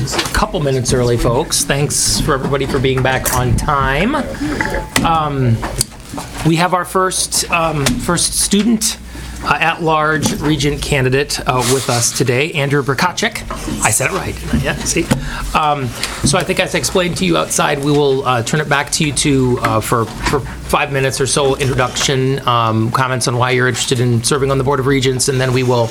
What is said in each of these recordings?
couple minutes early, folks. Thanks for everybody for being back on time. We have our first student at-large regent candidate with us today, Andrew Brkacek. I said it right, didn't I? Yeah, see? So I think as I explained to you outside, we will turn it back to you for 5 minutes or so introduction, comments on why you're interested in serving on the Board of Regents, and then we will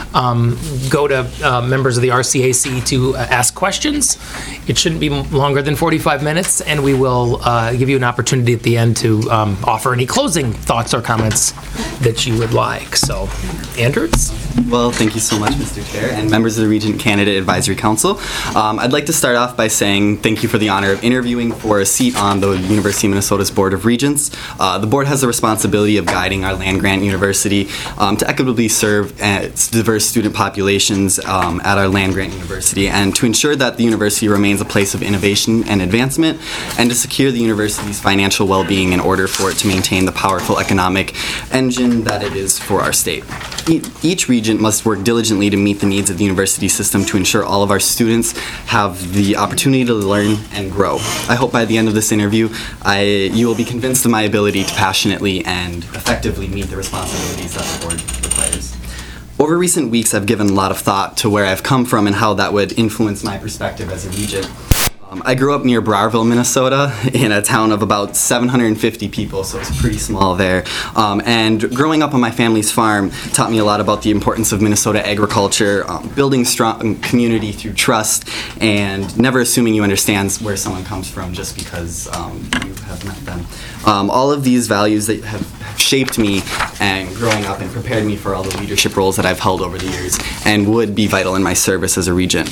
go to members of the RCAC to ask questions. It shouldn't be longer than 45 minutes, and we will give you an opportunity at the end to offer any closing thoughts or comments that you would like. So, Andrew? Well, thank you so much, Mr. Chair, and members of the Regent Candidate Advisory Council. I'd like to start off by saying thank you for the honor of interviewing for a seat on the University of Minnesota's Board of Regents. The board has the responsibility of guiding our land-grant university to equitably serve its diverse student populations at our land-grant university, and to ensure that the university remains a place of innovation and advancement, and to secure the university's financial well-being in order for it to maintain the powerful economic engine that it is for our state. Each regent must work diligently to meet the needs of the university system to ensure all of our students have the opportunity to learn and grow. I hope by the end of this interview, you will be convinced of my ability to passionately and effectively meet the responsibilities that the board requires. Over recent weeks, I've given a lot of thought to where I've come from and how that would influence my perspective as a regent. I grew up near Browerville, Minnesota, in a town of about 750 people, so it's pretty small there. And growing up on my family's farm taught me a lot about the importance of Minnesota agriculture, building strong community through trust, and never assuming you understand where someone comes from just because you have met them. All of these values that have shaped me and growing up and prepared me for all the leadership roles that I've held over the years and would be vital in my service as a regent.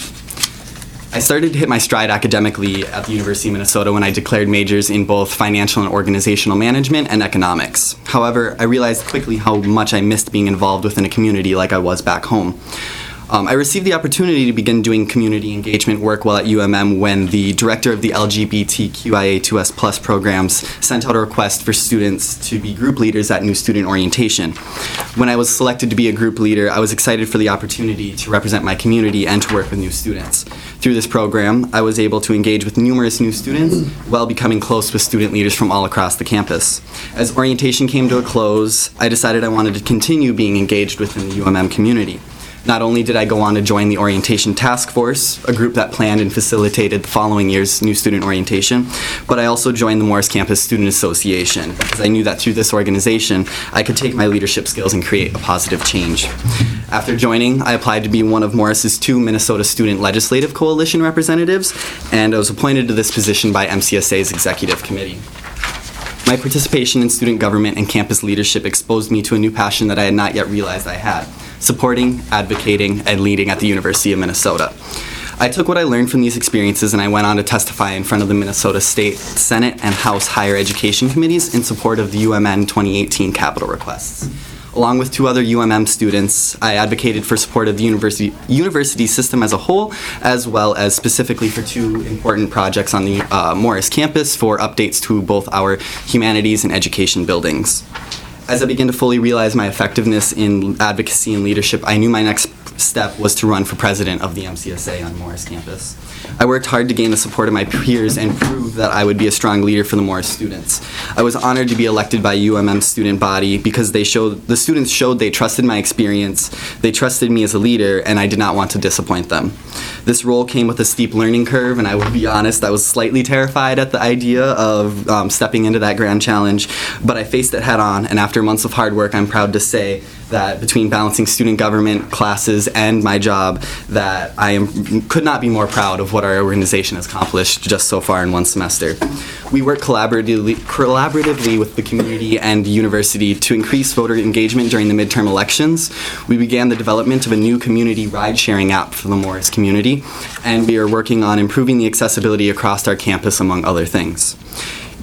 I started to hit my stride academically at the University of Minnesota when I declared majors in both financial and organizational management and economics. However, I realized quickly how much I missed being involved within a community like I was back home. I received the opportunity to begin doing community engagement work while at UMM when the director of the LGBTQIA2S+ programs sent out a request for students to be group leaders at new student orientation. When I was selected to be a group leader, I was excited for the opportunity to represent my community and to work with new students. Through this program, I was able to engage with numerous new students while becoming close with student leaders from all across the campus. As orientation came to a close, I decided I wanted to continue being engaged within the UMM community. Not only did I go on to join the Orientation Task Force, a group that planned and facilitated the following year's new student orientation, but I also joined the Morris Campus Student Association because I knew that through this organization, I could take my leadership skills and create a positive change. After joining, I applied to be one of Morris's 2 Minnesota Student Legislative Coalition representatives, and I was appointed to this position by MCSA's Executive Committee. My participation in student government and campus leadership exposed me to a new passion that I had not yet realized I had: supporting, advocating, and leading at the University of Minnesota. I took what I learned from these experiences and I went on to testify in front of the Minnesota State Senate and House Higher Education Committees in support of the UMN 2018 capital requests. Along with 2 other UMM students, I advocated for support of the university system as a whole, as well as specifically for 2 important projects on the Morris campus for updates to both our humanities and education buildings. As I began to fully realize my effectiveness in advocacy and leadership, I knew my next step was to run for president of the MCSA on Morris campus. I worked hard to gain the support of my peers and prove that I would be a strong leader for the Morris students. I was honored to be elected by UMM's student body because the students showed they trusted my experience, they trusted me as a leader, and I did not want to disappoint them. This role came with a steep learning curve, and I will be honest, I was slightly terrified at the idea of stepping into that grand challenge, but I faced it head on, and after months of hard work, I'm proud to say that between balancing student government, classes, and my job, that could not be more proud of what our organization has accomplished just so far in 1 semester. We work collaboratively with the community and the university to increase voter engagement during the midterm elections. We began the development of a new community ride-sharing app for the Morris community, and we are working on improving the accessibility across our campus, among other things.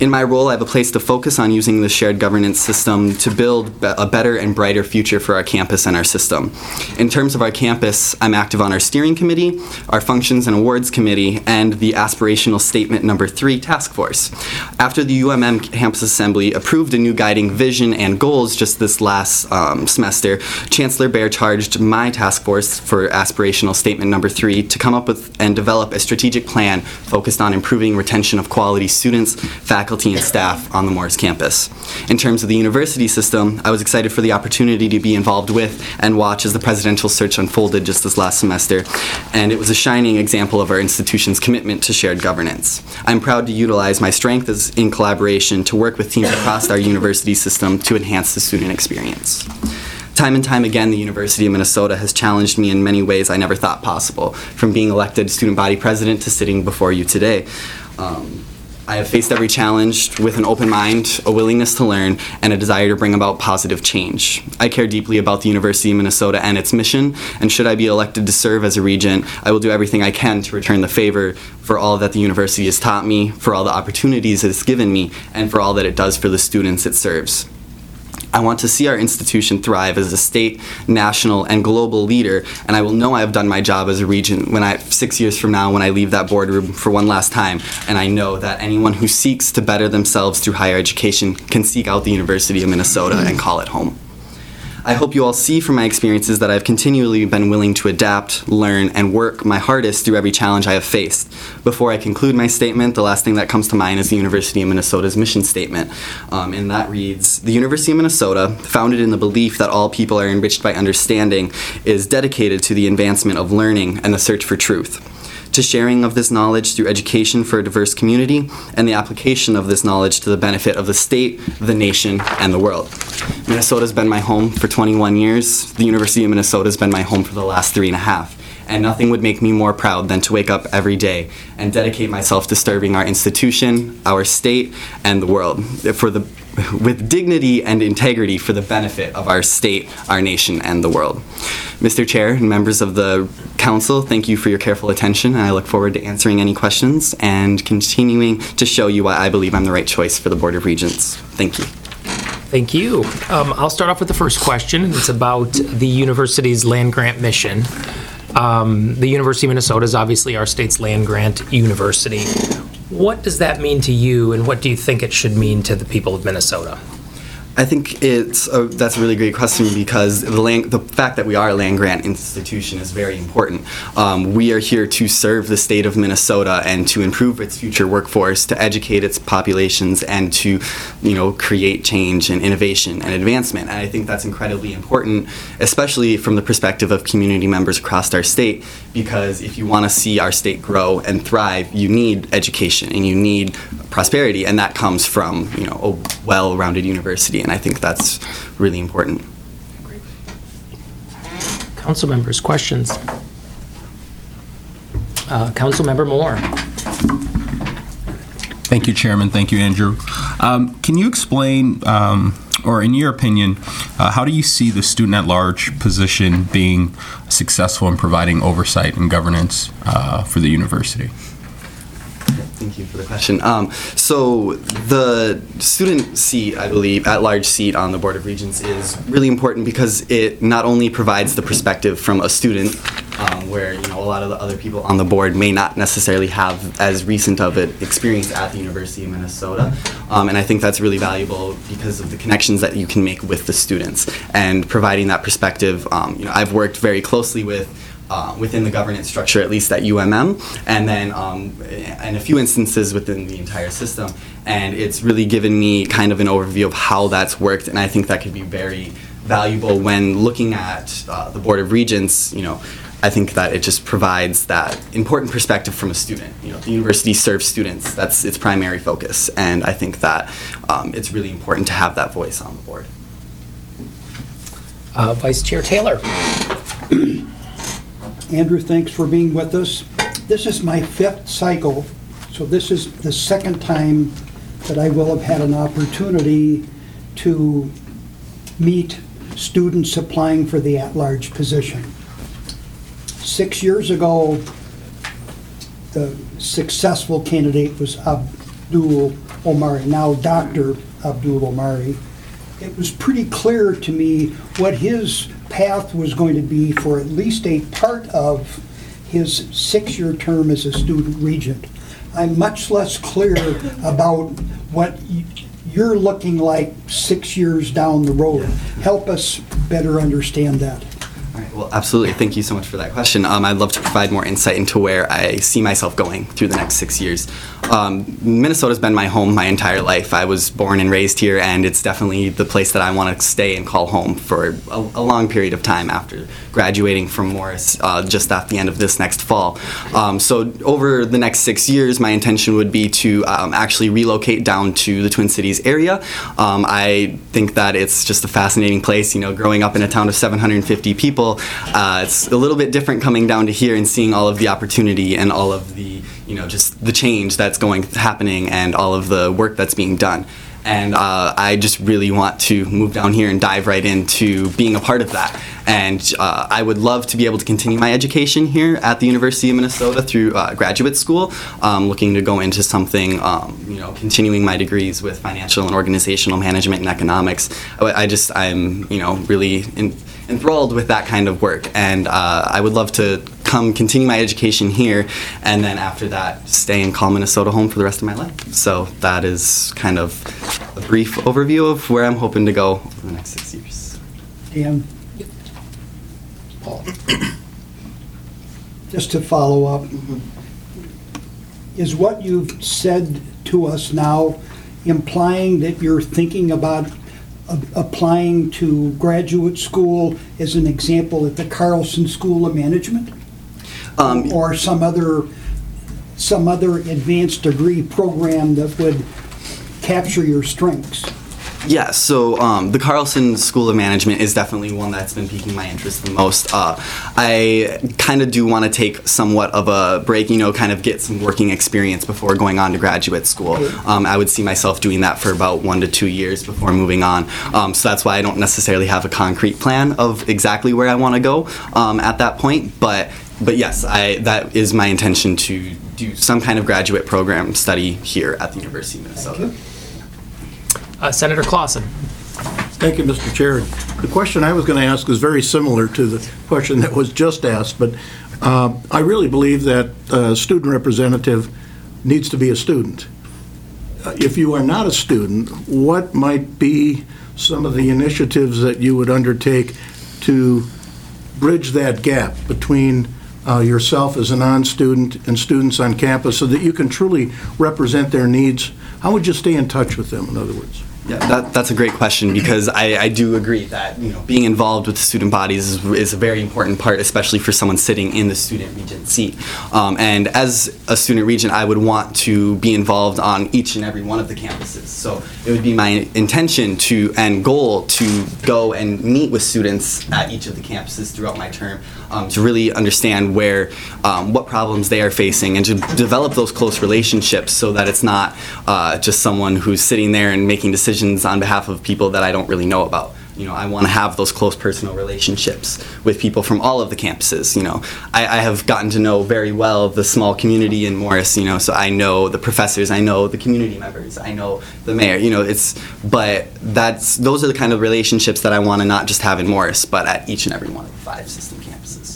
In my role, I have placed a focus on using the shared governance system to build a better and brighter future for our campus and our system. In terms of our campus, I'm active on our steering committee, our functions and awards committee, and the aspirational statement number 3 task force. After the UMM Campus Assembly approved a new guiding vision and goals just this last semester, Chancellor Baer charged my task force for aspirational statement number 3 to come up with and develop a strategic plan focused on improving retention of quality students, faculty, and staff on the Morris campus. In terms of the university system, I was excited for the opportunity to be involved with and watch as the presidential search unfolded just this last semester, and it was a shining example of our institution's commitment to shared governance. I'm proud to utilize my strength in collaboration to work with teams across our university system to enhance the student experience. Time and time again, the University of Minnesota has challenged me in many ways I never thought possible, from being elected student body president to sitting before you today. I have faced every challenge with an open mind, a willingness to learn, and a desire to bring about positive change. I care deeply about the University of Minnesota and its mission, and should I be elected to serve as a regent, I will do everything I can to return the favor for all that the university has taught me, for all the opportunities it has given me, and for all that it does for the students it serves. I want to see our institution thrive as a state, national, and global leader, and I will know I have done my job as a regent 6 years from now when I leave that boardroom for one last time, and I know that anyone who seeks to better themselves through higher education can seek out the University of Minnesota and call it home. I hope you all see from my experiences that I've continually been willing to adapt, learn, and work my hardest through every challenge I have faced. Before I conclude my statement, the last thing that comes to mind is the University of Minnesota's mission statement. And that reads, "The University of Minnesota, founded in the belief that all people are enriched by understanding, is dedicated to the advancement of learning and the search for truth, to sharing of this knowledge through education for a diverse community, and the application of this knowledge to the benefit of the state, the nation, and the world." Minnesota's been my home for 21 years. The University of Minnesota's been my home for the last 3.5. And nothing would make me more proud than to wake up every day and dedicate myself to serving our institution, our state, and the world with dignity and integrity for the benefit of our state, our nation, and the world. Mr. Chair and members of the Council, thank you for your careful attention, and I look forward to answering any questions and continuing to show you why I believe I'm the right choice for the Board of Regents. Thank you. Thank you. I'll start off with the first question. It's about the university's land grant mission. The University of Minnesota is obviously our state's land grant university. What does that mean to you, and what do you think it should mean to the people of Minnesota? I think that's a really great question, because the fact that we are a land grant institution is very important. We are here to serve the state of Minnesota and to improve its future workforce, to educate its populations, and to, create change and innovation and advancement. And I think that's incredibly important, especially from the perspective of community members across our state, because if you want to see our state grow and thrive, you need education and you need prosperity, and that comes from a well-rounded university, and I think that's really important. Council members, questions? Council member Moore. Thank you, Chairman. Thank you, Andrew. Can you explain, or in your opinion, how do you see the student at large position being successful in providing oversight and governance for the university? Thank you for the question. So the student seat, I believe, at-large seat on the Board of Regents is really important because it not only provides the perspective from a student, where a lot of the other people on the board may not necessarily have as recent of an experience at the University of Minnesota, and I think that's really valuable because of the connections that you can make with the students and providing that perspective. I've worked very closely within the governance structure, at least at UMM, and then in a few instances within the entire system. And it's really given me kind of an overview of how that's worked, and I think that could be very valuable when looking at the Board of Regents. I think that it just provides that important perspective from a student. The university serves students. That's its primary focus, and I think that it's really important to have that voice on the board. Vice Chair Taylor. Andrew, thanks for being with us. This is my 5th cycle, so this is the 2nd time that I will have had an opportunity to meet students applying for the at-large position. 6 years ago, the successful candidate was Abdul Omari, now Dr. Abdul Omari, it was pretty clear to me what his path was going to be for at least a part of his 6-year term as a student regent. I'm much less clear about what you're looking like 6 years down the road. Help us better understand that. All right, well, absolutely. Thank you so much for that question. I'd love to provide more insight into where I see myself going through the next 6 years. Minnesota's been my home my entire life. I was born and raised here, and it's definitely the place that I want to stay and call home for a long period of time after graduating from Morris just at the end of this next fall. So over the next 6 years, my intention would be to actually relocate down to the Twin Cities area. I think that it's just a fascinating place. You know, growing up in a town of 750 people, it's a little bit different coming down to here and seeing all of the opportunity and all of the, you know, just the change that's happening and all of the work that's being done. And I just really want to move down here and dive right into being a part of that. And I would love to be able to continue my education here at the University of Minnesota through graduate school, looking to go into something, you know, continuing my degrees with financial and organizational management and economics. I'm, you know, really enthralled with that kind of work. And I would love to continue my education here, and then after that, stay and call Minnesota home for the rest of my life. So that is kind of a brief overview of where I'm hoping to go over the next 6 years. Dan? Paul? Just to follow up, is what you've said to us now implying that you're thinking about applying to graduate school, as an example, at the Carlson School of Management? Or some other advanced degree program that would capture your strengths? Yeah, so the Carlson School of Management is definitely one that's been piquing my interest the most. I kind of do want to take somewhat of a break, you know, kind of get some working experience before going on to graduate school. I would see myself doing that for about 1 to 2 years before moving on. So that's why I don't necessarily have a concrete plan of exactly where I want to go at that point. But yes, that is my intention to do some kind of graduate program study here at the University of Minnesota. Senator Clausen. Thank you, Mr. Chair. The question I was going to ask is very similar to the question that was just asked, but I really believe that a student representative needs to be a student. If you are not a student, what might be some of the initiatives that you would undertake to bridge that gap between yourself as a non-student and students on campus so that you can truly represent their needs? How would you stay in touch with them, in other words? Yeah, that's a great question, because I do agree that, you know, being involved with the student bodies is a very important part, especially for someone sitting in the student regent seat. And as a student regent, I would want to be involved on each and every one of the campuses. So it would be my intention and goal to go and meet with students at each of the campuses throughout my term, to really understand what problems they are facing and to develop those close relationships so that it's not just someone who's sitting there and making decisions on behalf of people that I don't really know about. You know, I want to have those close personal relationships with people from all of the campuses. You know, I have gotten to know very well the small community in Morris, you know, so I know the professors, I know the community members, I know the mayor, you know, those are the kind of relationships that I want to not just have in Morris, but at each and every one of the 5 system campuses.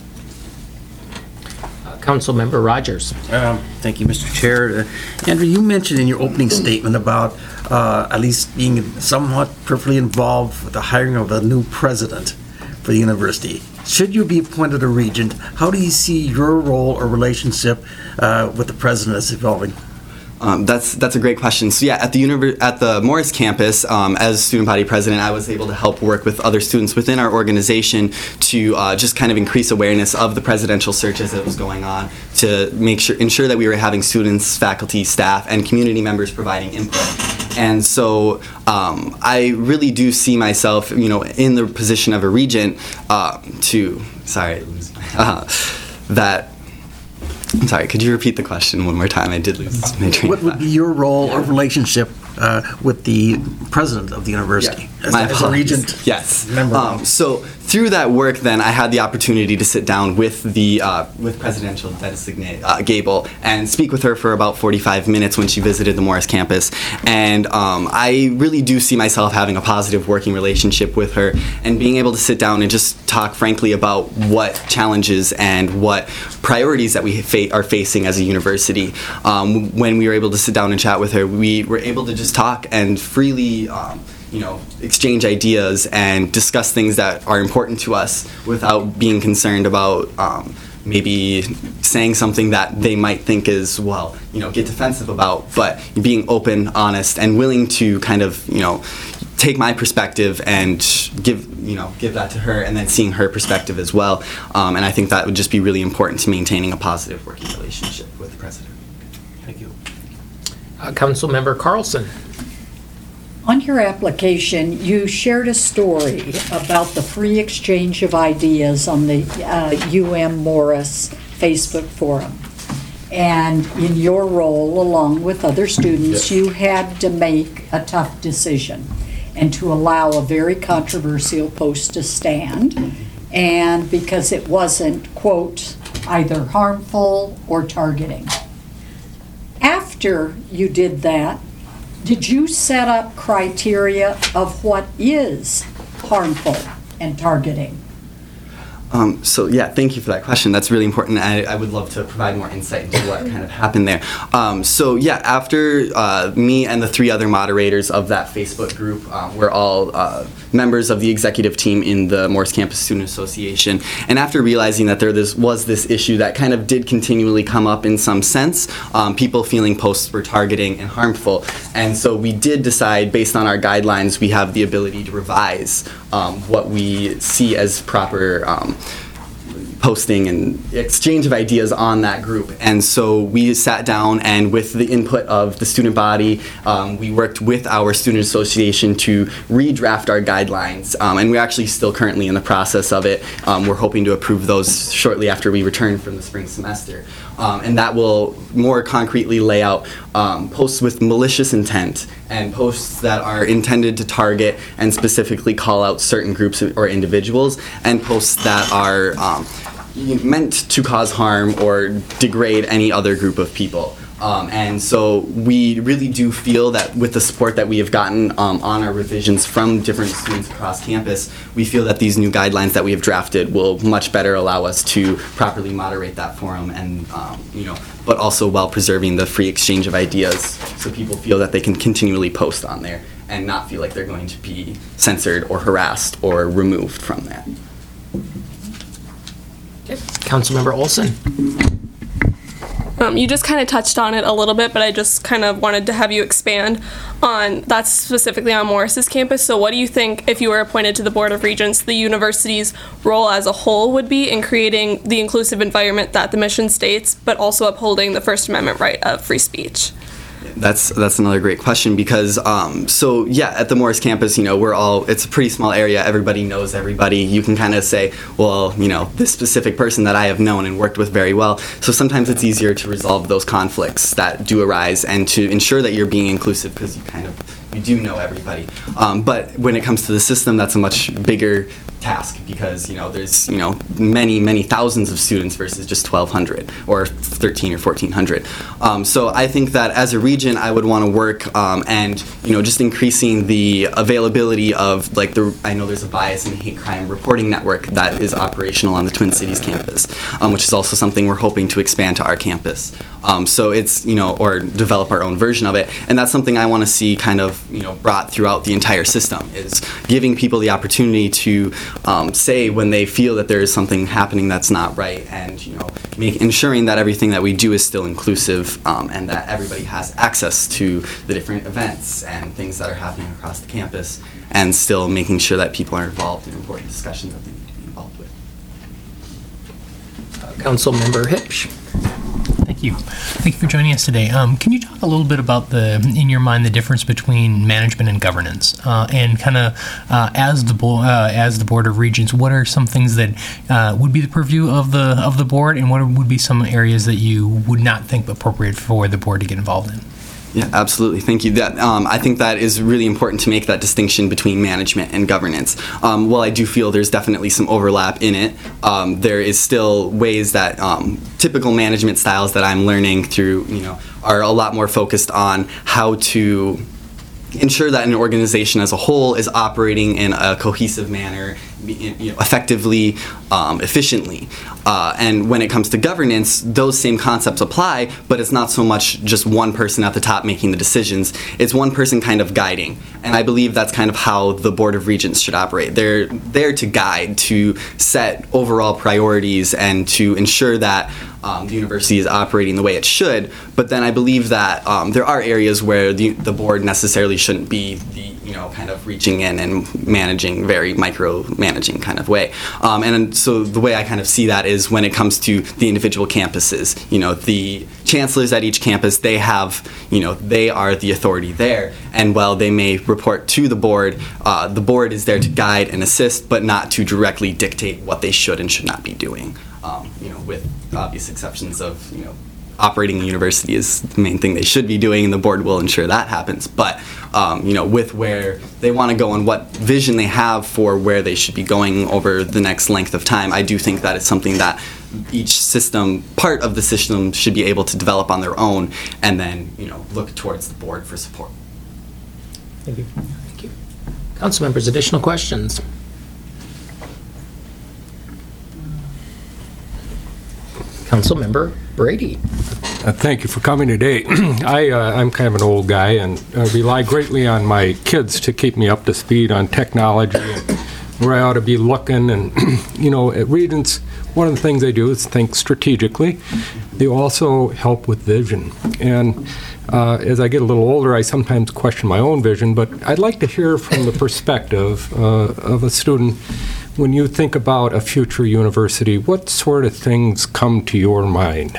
Councilmember Rogers. Thank you, Mr. Chair. Andrew, you mentioned in your opening statement about at least being somewhat peripherally involved with the hiring of a new president for the university. Should you be appointed a regent, how do you see your role or relationship with the president as evolving? That's a great question. So yeah, at the Morris campus, as student body president, I was able to help work with other students within our organization to just kind of increase awareness of the presidential search as it was going on, to ensure that we were having students, faculty, staff, and community members providing input. And so I really do see myself, you know, in the position of a regent I'm sorry, could you repeat the question one more time? I did lose my train What of would thought. be your role or relationship with the president of the university? Yeah, my As a apologies. regent Yes. member? So through that work, then I had the opportunity to sit down with the with presidential designate Gable and speak with her for about 45 minutes when she visited the Morris campus. And I really do see myself having a positive working relationship with her and being able to sit down and just talk frankly about what challenges and what priorities that we are facing as a university. When we were able to sit down and chat with her, we were able to just talk and freely exchange ideas and discuss things that are important to us without being concerned about maybe saying something that they might think is, get defensive about, but being open, honest, and willing to kind of, take my perspective and give that to her, and then seeing her perspective as well. And I think that would just be really important to maintaining a positive working relationship with the president. Thank you. Councilmember Carlson. On your application, you shared a story about the free exchange of ideas on the UM Morris Facebook forum. And in your role, along with other students, you had to make a tough decision and to allow a very controversial post to stand. And because it wasn't, quote, either harmful or targeting. After you did that, did you set up criteria of what is harmful and targeting? Thank you for that question. That's really important. I would love to provide more insight into what kind of happened there. After me and the 3 other moderators of that Facebook group, we're all members of the executive team in the Morris Campus Student Association. And after realizing that there was this issue that kind of did continually come up in some sense, people feeling posts were targeting and harmful. And so we did decide, based on our guidelines, we have the ability to revise what we see as proper posting and exchange of ideas on that group. And so we sat down, and with the input of the student body, we worked with our student association to redraft our guidelines. And we're actually still currently in the process of it. We're hoping to approve those shortly after we return from the spring semester. And that will more concretely lay out posts with malicious intent and posts that are intended to target and specifically call out certain groups or individuals, and posts that are meant to cause harm or degrade any other group of people. And so we really do feel that with the support that we have gotten on our revisions from different students across campus, we feel that these new guidelines that we have drafted will much better allow us to properly moderate that forum, and but also while preserving the free exchange of ideas, so people feel that they can continually post on there and not feel like they're going to be censored or harassed or removed from that. Councilmember Olson. You just kind of touched on it a little bit, but I just kind of wanted to have you expand on that, specifically on Morris's campus. So what do you think, if you were appointed to the Board of Regents, the university's role as a whole would be in creating the inclusive environment that the mission states, but also upholding the First Amendment right of free speech? That's another great question, because at the Morris campus, it's a pretty small area. Everybody knows everybody. You can kind of say, well, this specific person that I have known and worked with very well. So sometimes it's easier to resolve those conflicts that do arise and to ensure that you're being inclusive, because you do know everybody. But when it comes to the system, that's a much bigger task, because there's many thousands of students versus just 1,200 or 1,300 or 1,400. So I think that as a region, I would want to work and just increasing the availability of I know there's a bias and hate crime reporting network that is operational on the Twin Cities campus, which is also something we're hoping to expand to our campus. So it's or develop our own version of it, and that's something I want to see kind of brought throughout the entire system, is giving people the opportunity to say when they feel that there is something happening that's not right, and ensuring that everything that we do is still inclusive, and that everybody has access to the different events and things that are happening across the campus, and still making sure that people are involved in important discussions that they need to be involved with. Councilmember Hipsch. Thank you. Thank you for joining us today. Can you talk a little bit about in your mind, the difference between management and governance, and kind of as the Board of Regents, what are some things that would be the purview of the board, and what would be some areas that you would not think appropriate for the board to get involved in? Yeah, absolutely. Thank you. I think that is really important to make that distinction between management and governance. While I do feel there's definitely some overlap in it, there is still ways that typical management styles that I'm learning through, are a lot more focused on how to ensure that an organization as a whole is operating in a cohesive manner, effectively, efficiently. And when it comes to governance, those same concepts apply, but it's not so much just one person at the top making the decisions. It's one person kind of guiding. And I believe that's kind of how the Board of Regents should operate. They're there to guide, to set overall priorities, and to ensure that the university is operating the way it should. But then I believe that there are areas where the board necessarily shouldn't be the kind of reaching in and managing, very micromanaging kind of way. And so the way I kind of see that is when it comes to the individual campuses. The chancellors at each campus, they have, they are the authority there. And while they may report to the board is there to guide and assist, but not to directly dictate what they should and should not be doing. With obvious exceptions of, operating a university is the main thing they should be doing, and the board will ensure that happens. But, with where they want to go and what vision they have for where they should be going over the next length of time, I do think that it's something that each part of the system should be able to develop on their own, and then, look towards the board for support. Thank you. Thank you. Council members, additional questions? Councilmember Brady. Thank you for coming today. I'm kind of an old guy and rely greatly on my kids to keep me up to speed on technology and where I ought to be looking. And, at Regents, one of the things they do is think strategically. They also help with vision. And as I get a little older, I sometimes question my own vision, but I'd like to hear from the perspective of a student. When you think about a future university, what sort of things come to your mind?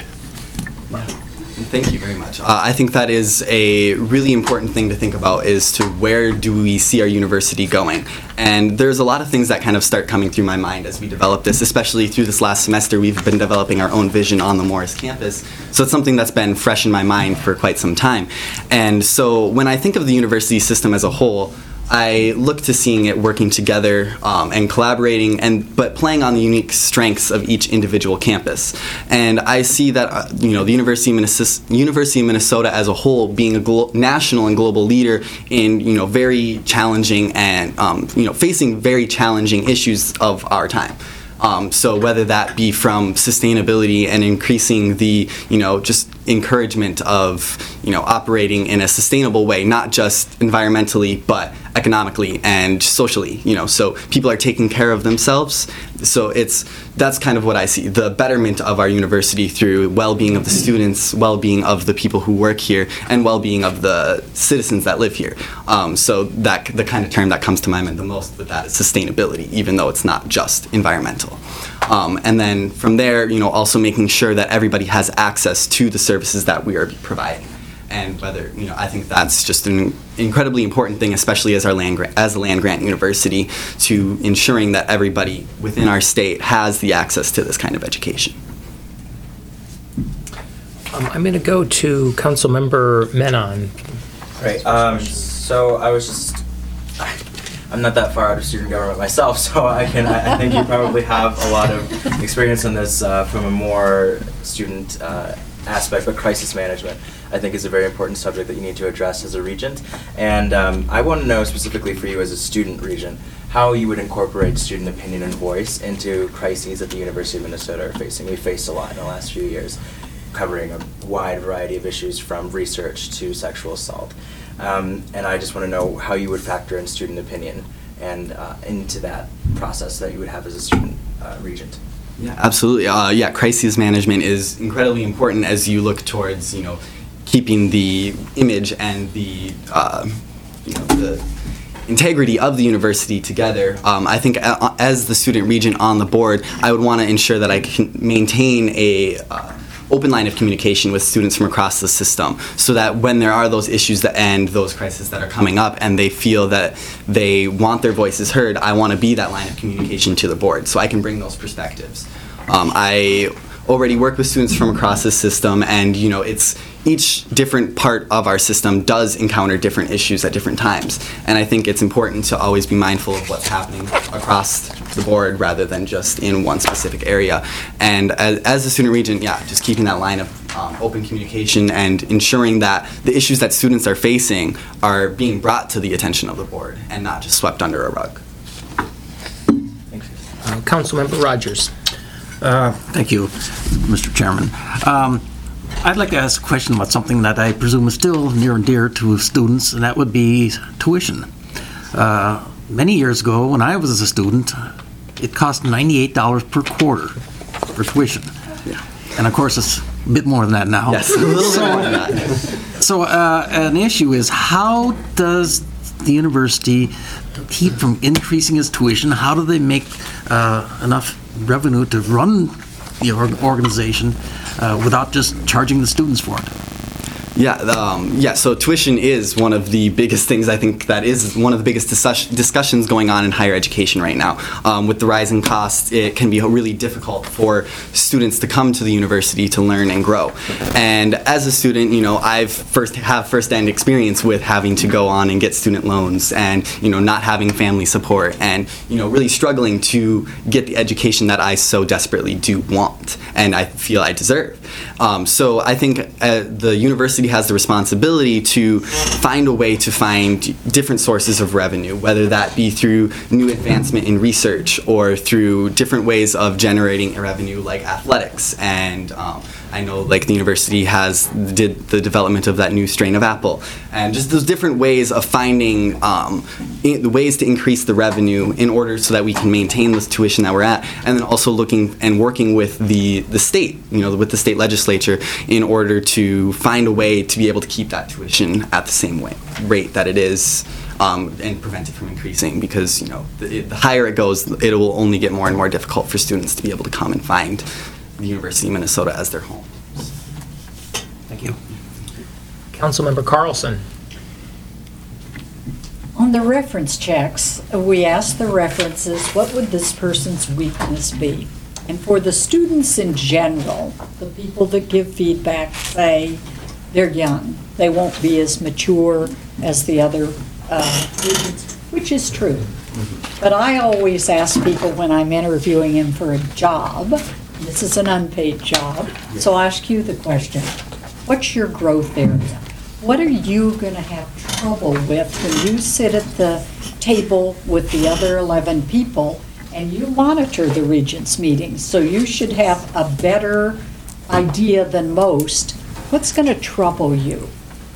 Thank you very much. I think that is a really important thing to think about, is to where do we see our university going? And there's a lot of things that kind of start coming through my mind as we develop this, especially through this last semester. We've been developing our own vision on the Morris campus. So it's something that's been fresh in my mind for quite some time. And so when I think of the university system as a whole, I look to seeing it working together and collaborating, but playing on the unique strengths of each individual campus. And I see that the University of Minnesota as a whole being a national and global leader in very challenging and facing very challenging issues of our time. So whether that be from sustainability and increasing the, just encouragement of, operating in a sustainable way, not just environmentally, but economically and socially, so people are taking care of themselves. So that's kind of what I see, the betterment of our university through well-being of the students, well-being of the people who work here, and well-being of the citizens that live here. So that the kind of term that comes to my mind the most with that is sustainability, even though it's not just environmental. And then from there, also making sure that everybody has access to the services that we are providing. And whether, I think that's just an incredibly important thing, especially as a land grant university, to ensuring that everybody within our state has the access to this kind of education. I'm going to go to Councilmember Menon. Right. So I'm not that far out of student government myself, so I think you probably have a lot of experience on this from a more student aspect, but crisis management, I think, is a very important subject that you need to address as a regent. And I want to know specifically for you as a student regent, how you would incorporate student opinion and voice into crises that the University of Minnesota are facing. We've faced a lot in the last few years, covering a wide variety of issues from research to sexual assault. And I just want to know how you would factor in student opinion and into that process that you would have as a student regent. Yeah, absolutely. Crisis management is incredibly important as you look towards, keeping the image and the integrity of the university together. I think as the student regent on the board, I would want to ensure that I can maintain a open line of communication with students from across the system, so that when there are those issues that end, those crises that are coming up, and they feel that they want their voices heard, I want to be that line of communication to the board, so I can bring those perspectives. I already work with students from across the system, and it's each different part of our system does encounter different issues at different times, and I think it's important to always be mindful of what's happening across the board rather than just in one specific area. And as a student regent, just keeping that line of open communication and ensuring that the issues that students are facing are being brought to the attention of the board and not just swept under a rug. Councilmember Rogers. Thank you, Mr. Chairman. I'd like to ask a question about something that I presume is still near and dear to students, and that would be tuition. Many years ago, when I was a student, it cost $98 per quarter for tuition. Yeah. And of course, it's a bit more than that now. Yes, a little bit more than that. So an issue is, how does the university keep from increasing its tuition? How do they make enough revenue to run the organization without just charging the students for it? So tuition is one of the biggest things. I think that is one of the biggest discussions going on in higher education right now. With the rising costs, it can be really difficult for students to come to the university to learn and grow. And as a student, I've first-hand experience with having to go on and get student loans, and not having family support, and really struggling to get the education that I so desperately do want and I feel I deserve. So I think the university has the responsibility to find a way to find different sources of revenue, whether that be through new advancement in research or through different ways of generating revenue like athletics. And I know the university did the development of that new strain of apple, and just those different ways of finding the ways to increase the revenue in order so that we can maintain this tuition that we're at, and then also looking and working with the state, with the state legislature, in order to find a way to be able to keep that tuition at the same rate that it is, and prevent it from increasing, because the higher it goes, it will only get more and more difficult for students to be able to come and find the University of Minnesota as their home. Thank you. Councilmember Carlson. On the reference checks, we asked the references, what would this person's weakness be? And for the students in general, the people that give feedback say they're young. They won't be as mature as the other students, which is true. But I always ask people when I'm interviewing them for a job, this is an unpaid job, so I ask you the question, what's your growth area? What are you going to have trouble with when you sit at the table with the other 11 people and you monitor the Regents meetings? So you should have a better idea than most. What's going to trouble you?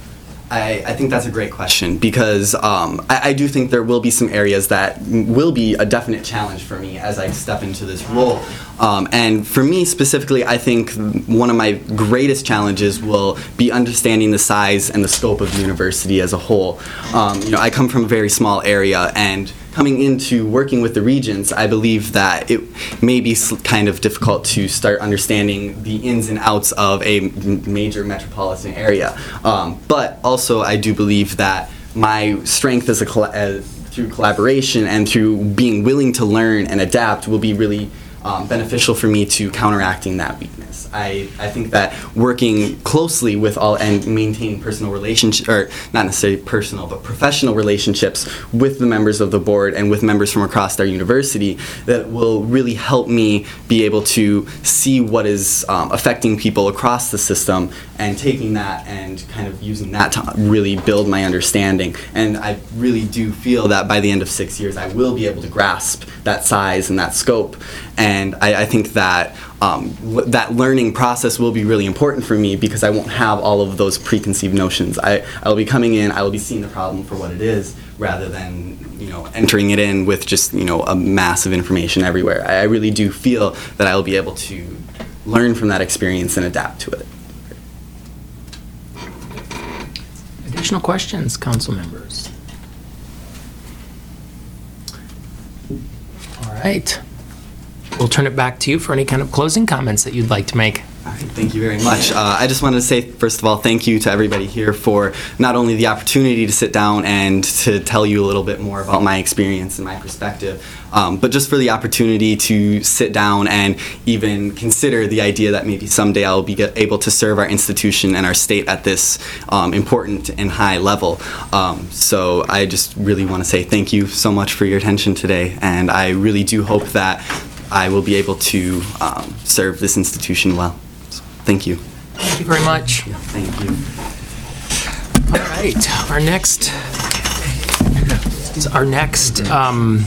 I think that's a great question, because I do think there will be some areas that will be a definite challenge for me as I step into this role. And for me specifically, I think one of my greatest challenges will be understanding the size and the scope of the university as a whole. I come from a very small area, and coming into working with the Regents, I believe that it may be kind of difficult to start understanding the ins and outs of a major metropolitan area. But also, I do believe that my strength as through collaboration and through being willing to learn and adapt will be really beneficial for me to counteracting that weakness. I think that working closely with all and maintaining personal relationships, or not necessarily personal, but professional relationships with the members of the board and with members from across our university, that will really help me be able to see what is affecting people across the system, and taking that and kind of using that to really build my understanding. And I really do feel that by the end of 6 years, I will be able to grasp that size and that scope. And I think that that learning process will be really important for me, because I won't have all of those preconceived notions. I will be coming in, I will be seeing the problem for what it is, rather than entering it in with just a mass of information everywhere. I really do feel that I will be able to learn from that experience and adapt to it. Additional questions, council members? All right. We'll turn it back to you for any kind of closing comments that you'd like to make. All right, thank you very much. I just wanted to say, first of all, thank you to everybody here for not only the opportunity to sit down and to tell you a little bit more about my experience and my perspective, but just for the opportunity to sit down and even consider the idea that maybe someday I'll be able to serve our institution and our state at this important and high level. So I just really want to say thank you so much for your attention today, and I really do hope that I will be able to serve this institution well. So, thank you. Thank you very much. Yeah, thank you. All right, our next